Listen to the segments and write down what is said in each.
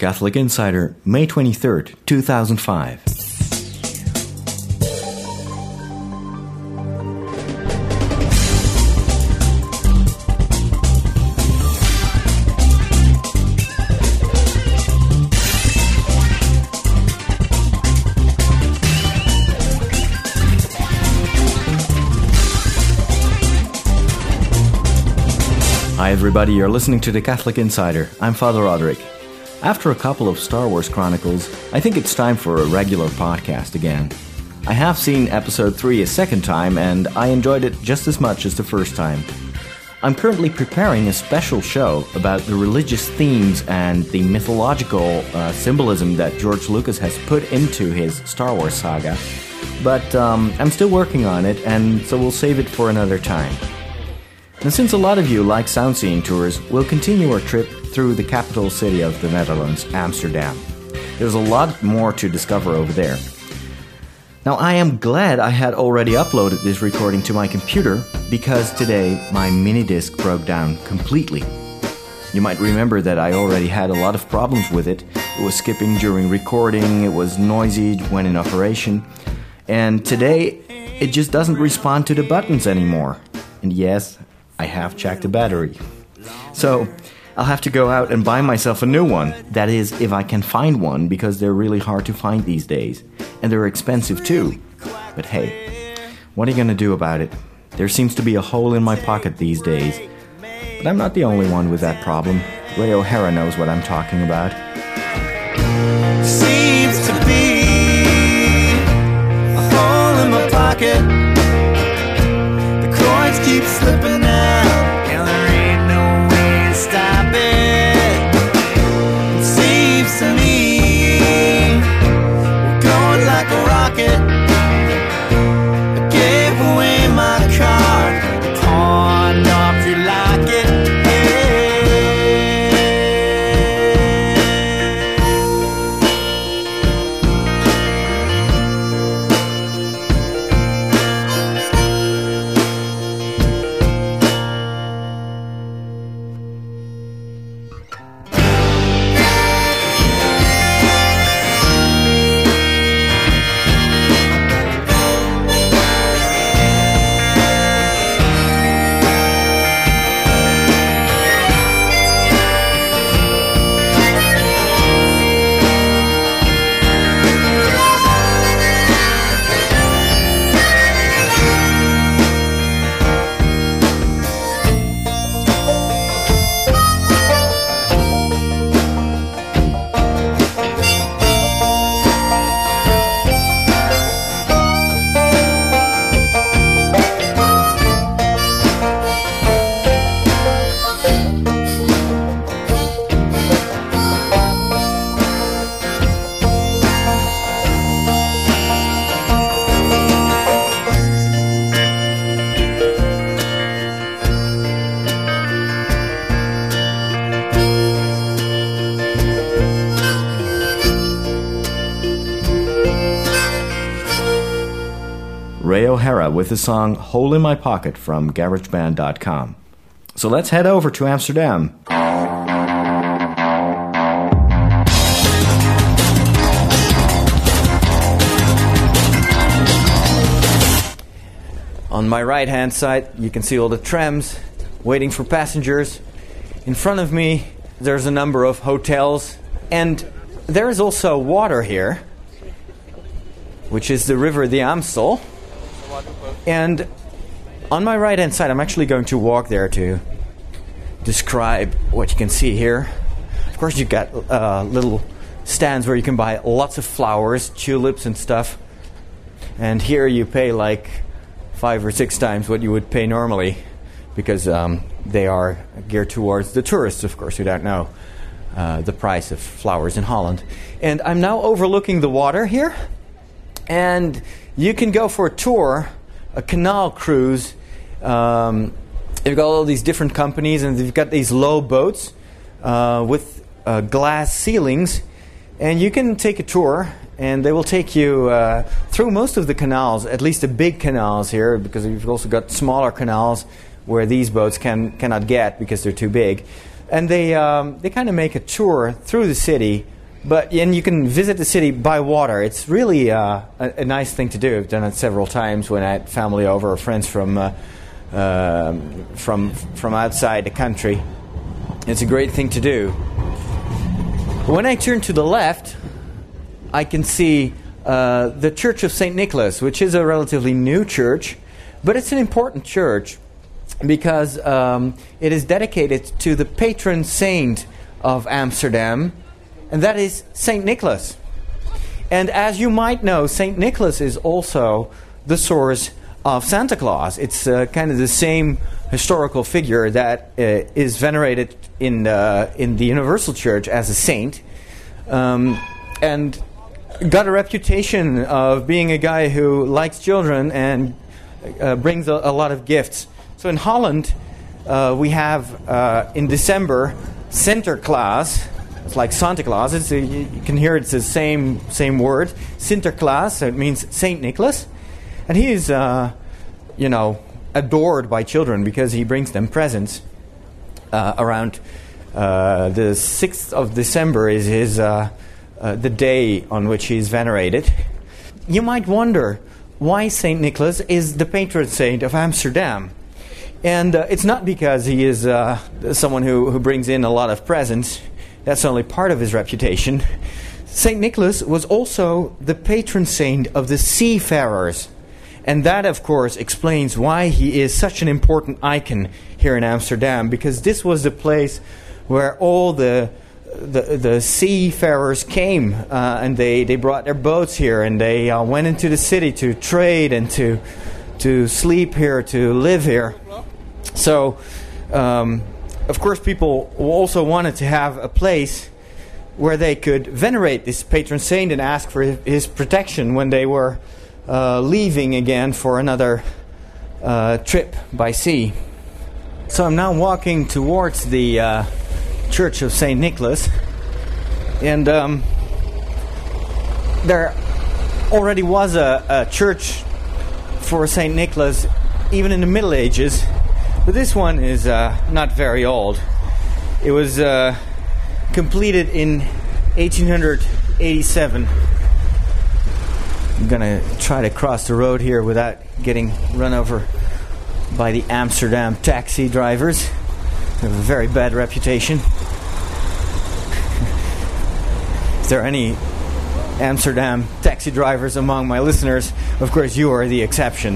Catholic Insider, May 23rd, 2005. Hi everybody, you're listening to the Catholic Insider. I'm Father Roderick. After a couple of Star Wars Chronicles, I think it's time for a regular podcast again. I have seen episode 3 a second time, and I enjoyed it just as much as the first time. I'm currently preparing a special show about the religious themes and the mythological symbolism that George Lucas has put into his Star Wars saga. But I'm still working on it, and so we'll save it for another time. And since a lot of you like sightseeing tours, we'll continue our trip through the capital city of the Netherlands, Amsterdam. There's a lot more to discover over there. Now, I am glad I had already uploaded this recording to my computer, because today my mini disc broke down completely. You might remember that I already had a lot of problems with it. It was skipping during recording, it was noisy when in operation, and today it just doesn't respond to the buttons anymore. And yes, I have checked the battery. So, I'll have to go out and buy myself a new one. That is, if I can find one, because they're really hard to find these days. And they're expensive too. But hey, what are you gonna do about it? There seems to be a hole in my pocket these days. But I'm not the only one with that problem. Ray O'Hara knows what I'm talking about. Seems to be a hole in my pocket. The coins keep slipping out, and there ain't no way to stop it. It seems to me we're going like a rocket. I gave away my car, pawned off your locket. Ray O'Hara with the song Hole in My Pocket from GarageBand.com. So let's head over to Amsterdam. On my right-hand side, you can see all the trams waiting for passengers. In front of me, there's a number of hotels. And there is also water here, which is the river the Amstel. And on my right-hand side, I'm actually going to walk there to describe what you can see here. Of course, you've got little stands where you can buy lots of flowers, tulips and stuff. And here you pay like 5 or 6 times what you would pay normally, because they are geared towards the tourists, of course, who don't know the price of flowers in Holland. And I'm now overlooking the water here. And you can go for a tour, a canal cruise. You've got all these different companies, and they've got these low boats with glass ceilings. And you can take a tour, and they will take you through most of the canals, at least the big canals here, because you've also got smaller canals where these boats cannot get because they're too big. And they kind of make a tour through the city, and you can visit the city by water. It's really a nice thing to do. I've done it several times when I had family over or friends from outside the country. It's a great thing to do. When I turn to the left, I can see the Church of St. Nicholas, which is a relatively new church, but it's an important church because it is dedicated to the patron saint of Amsterdam, and that is St. Nicholas. And as you might know, St. Nicholas is also the source of Santa Claus. It's kind of the same historical figure that is venerated in the Universal Church as a saint, and got a reputation of being a guy who likes children and brings a lot of gifts. So in Holland, we have in December Sinterklaas. It's like Santa Claus. You can hear it's the same word, Sinterklaas. So it means Saint Nicholas, and he is adored by children because he brings them presents. Around the 6th of December is his the day on which he is venerated. You might wonder why Saint Nicholas is the patron saint of Amsterdam. And it's not because he is someone who brings in a lot of presents. That's only part of his reputation. Saint Nicholas was also the patron saint of the seafarers. And that, of course, explains why he is such an important icon here in Amsterdam, because this was the place where all the seafarers came, and they brought their boats here, and they went into the city to trade and to sleep here, to live here. So, of course, people also wanted to have a place where they could venerate this patron saint and ask for his protection when they were leaving again for another trip by sea. So I'm now walking towards the Church of St. Nicholas, and there already was a church for St. Nicholas even in the Middle Ages, but this one is not very old. It was completed in 1887. I'm going to try to cross the road here without getting run over by the Amsterdam taxi drivers. They have a very bad reputation. Is there any Amsterdam taxi drivers among my listeners? Of course, you are the exception.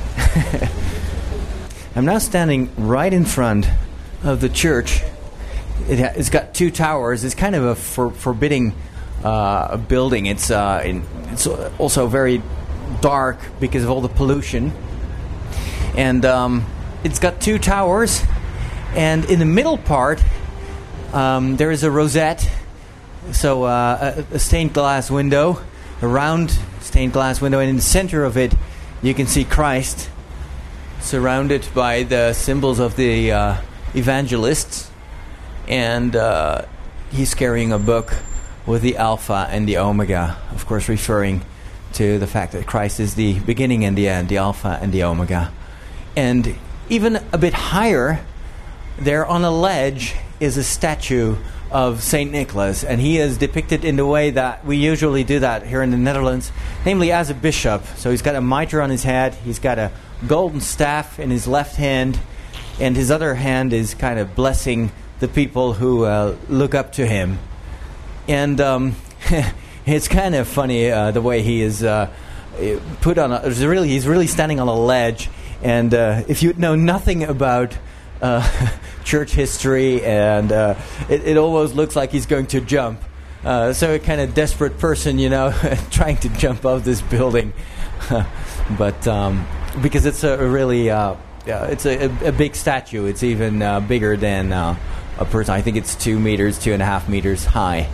I'm now standing right in front of the church. It's got two towers. It's kind of a forbidding building. It's also very dark because of all the pollution. And it's got two towers. And in the middle part, there is a rosette. So a stained glass window, a round stained glass window. And in the center of it, you can see Christ surrounded by the symbols of the evangelists. And he's carrying a book with the Alpha and the Omega, of course referring to the fact that Christ is the beginning and the end, the Alpha and the Omega. And even a bit higher, there on a ledge is a statue of St. Nicholas, and he is depicted in the way that we usually do that here in the Netherlands, namely as a bishop. So he's got a mitre on his head, he's got a golden staff in his left hand, and his other hand is kind of blessing the people who look up to him. And it's kind of funny the way he is put on. He's really standing on a ledge. And if you know nothing about church history, and it almost looks like he's going to jump. So a kind of desperate person, trying to jump off this building. But because it's a really it's a big statue. It's even bigger than a person. I think it's 2.5 meters high.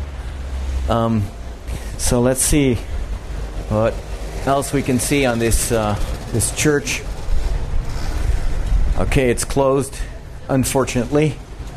So let's see what else we can see on this church. Okay, it's closed, unfortunately.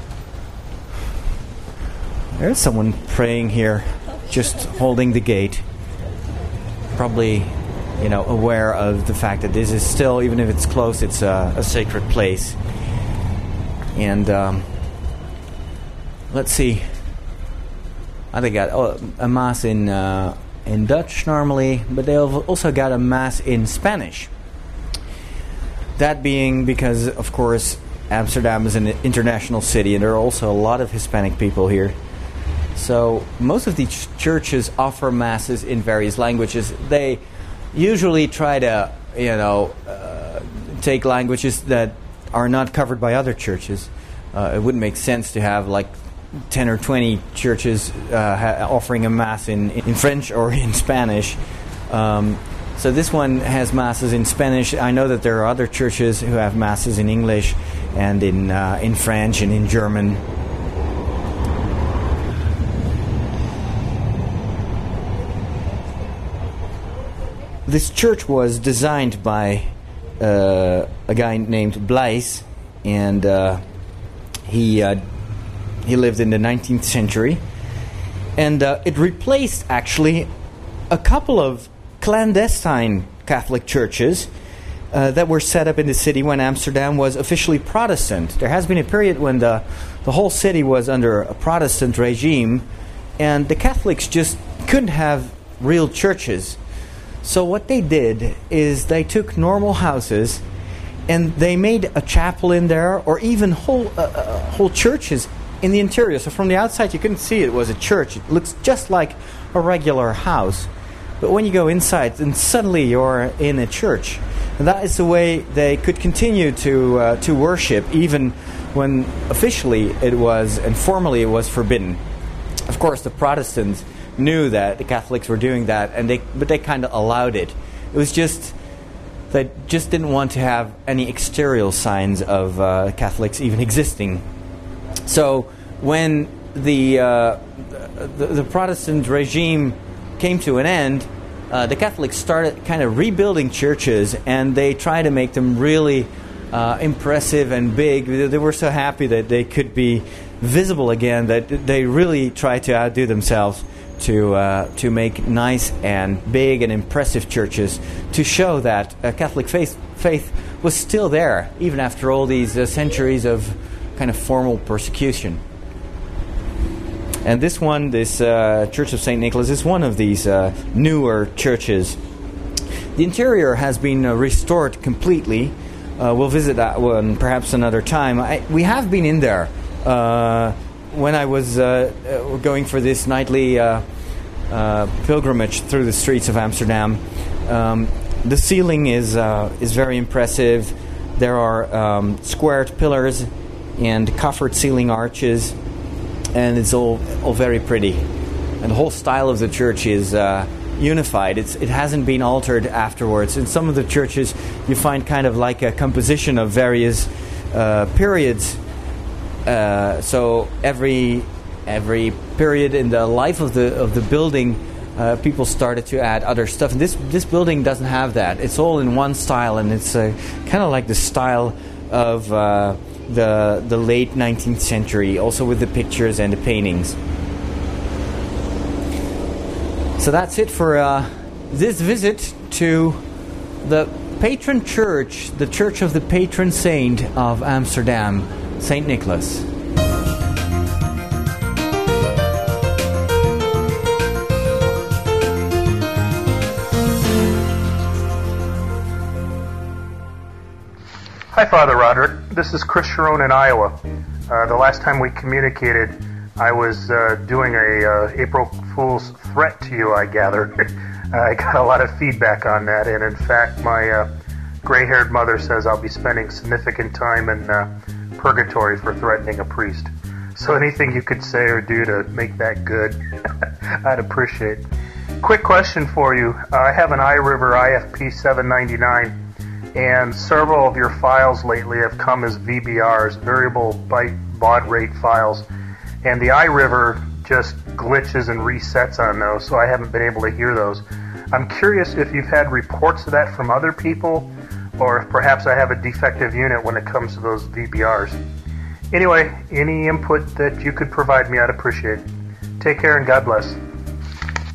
There's someone praying here, just holding the gate. Probably, aware of the fact that this is still, even if it's closed, it's a sacred place. And let's see. They got a mass in Dutch normally, but they've also got a mass in Spanish. That being because, of course, Amsterdam is an international city, and there are also a lot of Hispanic people here. So most of these churches offer masses in various languages. They usually try to, take languages that are not covered by other churches. It wouldn't make sense to have like 10 or 20 churches offering a mass in French or in Spanish. So this one has masses in Spanish. I know that there are other churches who have masses in English and in French and in German. This church was designed by a guy named Blaise, and he lived in the 19th century. And it replaced, actually, a couple of clandestine Catholic churches that were set up in the city when Amsterdam was officially Protestant. There has been a period when the whole city was under a Protestant regime, and the Catholics just couldn't have real churches. So what they did is they took normal houses and they made a chapel in there, or even whole churches in the interior. So from the outside you couldn't see it was a church. It looks just like a regular house. But when you go inside, then suddenly you're in a church. And that is the way they could continue to worship, even when officially it was, and formally it was forbidden. Of course, the Protestants knew that the Catholics were doing that, but they kind of allowed it. It was just they just didn't want to have any exterior signs of Catholics even existing. So when the Protestant regime came to an end, the Catholics started kind of rebuilding churches, and they tried to make them really impressive and big. They were so happy that they could be visible again that they really tried to outdo themselves to make nice and big and impressive churches, to show that Catholic faith was still there even after all these centuries of kind of formal persecution. And this Church of St. Nicholas, is one of these newer churches. The interior has been restored completely. We'll visit that one perhaps another time. We have been in there when I was going for this nightly pilgrimage through the streets of Amsterdam. The ceiling is very impressive. There are squared pillars and coffered ceiling arches, and it's all very pretty. And the whole style of the church is unified. It hasn't been altered afterwards. In some of the churches, you find kind of like a composition of various periods. So every period in the life of the building, people started to add other stuff. And this building doesn't have that. It's all in one style, and it's kind of like the style of the late 19th century, also with the pictures and the paintings. So that's it for this visit to the patron church, the Church of the Patron Saint of Amsterdam, St. Nicholas. Hi, Father Roderick. This is Chris Sharon in Iowa. The last time we communicated, I was doing a April Fool's threat to you, I gather. I got a lot of feedback on that, and in fact, my gray-haired mother says I'll be spending significant time in purgatory for threatening a priest. So anything you could say or do to make that good, I'd appreciate. Quick question for you. I have an iRiver IFP 799. And several of your files lately have come as VBRs, variable byte baud rate files. And the iRiver just glitches and resets on those, so I haven't been able to hear those. I'm curious if you've had reports of that from other people, or if perhaps I have a defective unit when it comes to those VBRs. Anyway, any input that you could provide me, I'd appreciate. Take care and God bless.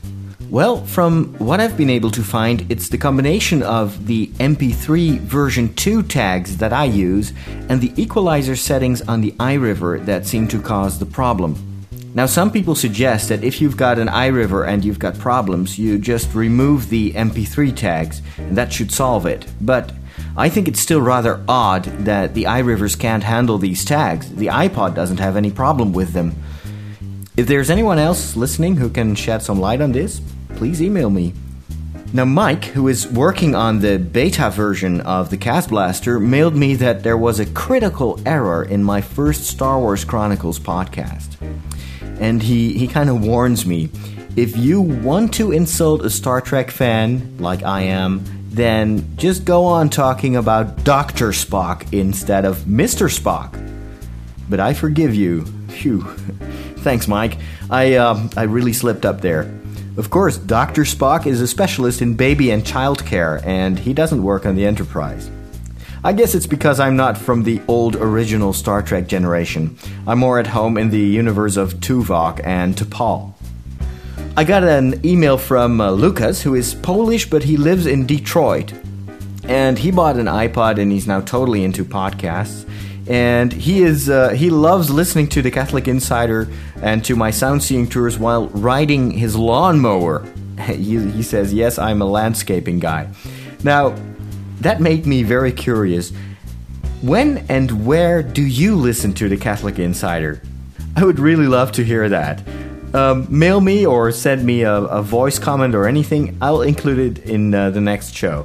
Well, from what I've been able to find, it's the combination of the MP3 version 2 tags that I use and the equalizer settings on the iRiver that seem to cause the problem. Now, some people suggest that if you've got an iRiver and you've got problems, you just remove the MP3 tags, and that should solve it. But I think it's still rather odd that the iRivers can't handle these tags. The iPod doesn't have any problem with them. If there's anyone else listening who can shed some light on this, please email me. Now, Mike, who is working on the beta version of the Cast Blaster, mailed me that there was a critical error in my first Star Wars Chronicles podcast. And he kind of warns me, if you want to insult a Star Trek fan, like I am, then just go on talking about Dr. Spock instead of Mr. Spock. But I forgive you. Phew. Thanks, Mike. I really slipped up there. Of course, Dr. Spock is a specialist in baby and child care, and he doesn't work on the Enterprise. I guess it's because I'm not from the old original Star Trek generation. I'm more at home in the universe of Tuvok and T'Pol. I got an email from Lucas, who is Polish, but he lives in Detroit. And he bought an iPod, and he's now totally into podcasts. And he loves listening to the Catholic Insider and to my sound seeing tours while riding his lawnmower. He says, yes, I'm a landscaping guy. Now, that made me very curious. When and where do you listen to the Catholic Insider? I would really love to hear that. Mail me or send me a voice comment or anything. I'll include it in the next show.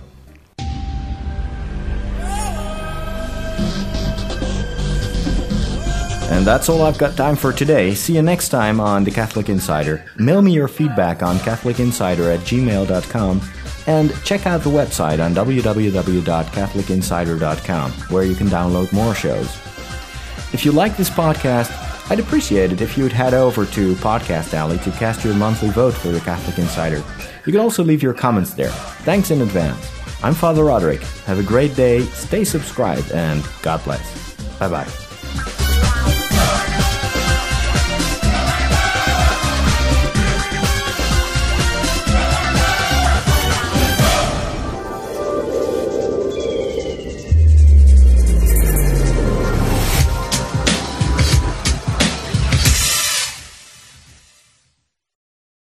And that's all I've got time for today. See you next time on The Catholic Insider. Mail me your feedback on catholicinsider@gmail.com and check out the website on www.catholicinsider.com, where you can download more shows. If you like this podcast, I'd appreciate it if you would head over to Podcast Alley to cast your monthly vote for The Catholic Insider. You can also leave your comments there. Thanks in advance. I'm Father Roderick. Have a great day, stay subscribed, and God bless. Bye-bye.